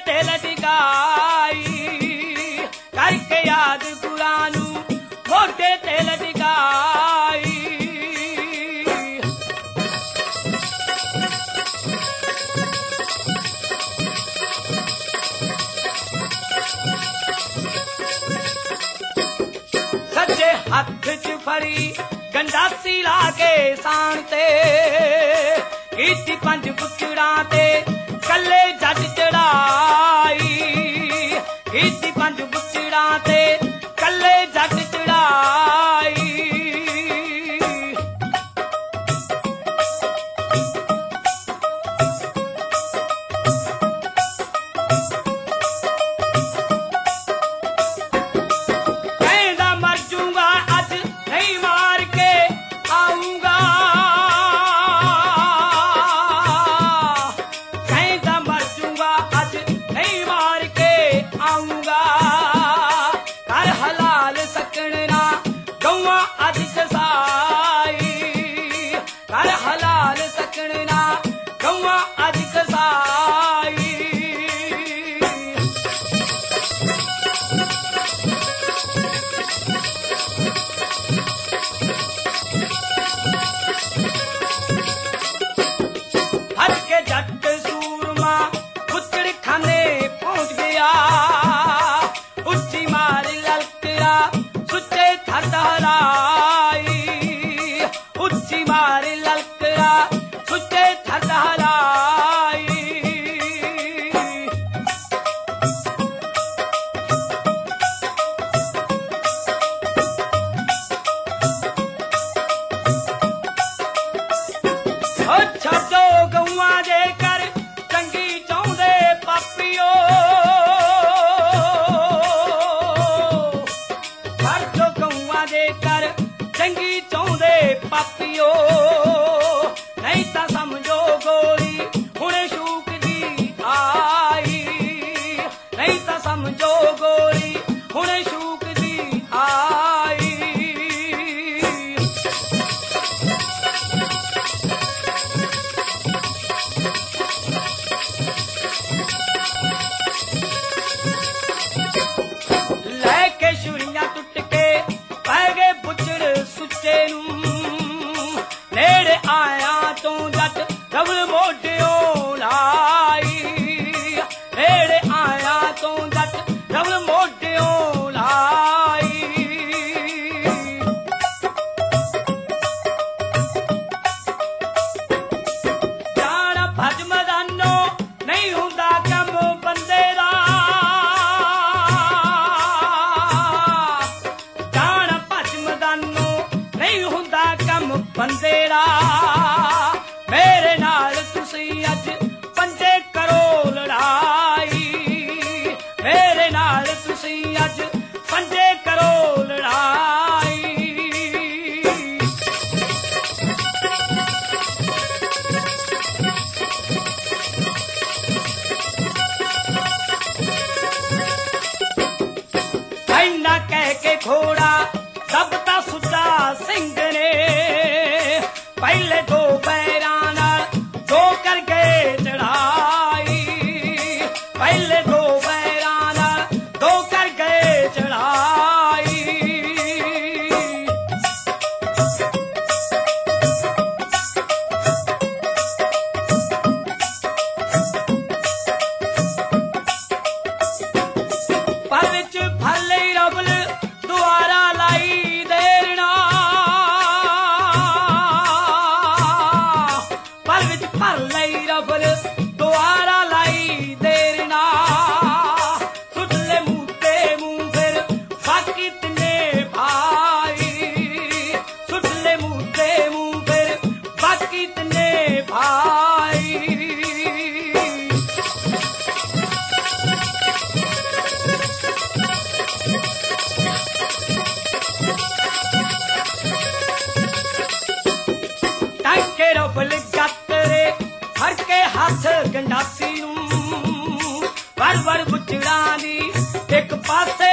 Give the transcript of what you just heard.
ते लटकाई करके याद गुरां नूं मोढे ते लटकाई। सज्जे हथ च फड़ी गंडासी ला के सान ते कीती पंज पुछड़ां ते कल्ले जट चढ़ाई कीती पंज पुछड़ां ते कल्ले जट चढ़ाई। कहंदा मर जूंगा अज नहीं मार के आऊंगा कहंदा मर जूंगा अज नहीं मार के आऊंगा कर हलाल सकना गौवा अज कसाई कर हलाल सकना गौवा अज कसाई। हट के जट सूरमा पुतड़ खाने पहुंच गया उच्ची मार ललकरा सुच्चे थट हराई उच्ची मार ललकरा सुच्चे थट हराई। ओ छड्डो गौआं दे कर चंगी चाहुंदे पापियो छड्डो गौआं दे कर चंगी चाहुंदे पापियो नहीं तां समझो गोली हुणे शूक दी आई नहीं तां समझो गोली हुणे शूक दी आई। लैके छुरियां टुट के पै गए बुचड़ सुच्चे नूं नेड़े आया तों जट रबल मोढियों लाई नेड़े आया तों जट रबल मोढियों लाई। जान भज मैदानो नहीं हुंदा कम बंदे दा जान भज मैदानो नहीं हुंदा कम बंदे दा मेरे नाल तुसीं अज पंजे करो लड़ाई मेरे नाल तुसीं अज पंजे करो लड़ाई। ऐना कह के घोड़ा दबता सुचा सिंह ने पहले दो पैरां नाल दो कर गए चढ़ाई पहले दो पैरां नाल दो कर गए चढ़ाई। पर विच भले रबल दुआरा लाई देना पर विच भले रबल दुआरा लाई देना सुटले मूते मुंह फिर बाकी तने भाई सुटले मूते मुंह फिर बाकी तने भाई। टांके रबल गत्तरे हर के हाथ गंडासी नूं वर वर बुचड़ां दी एक पासे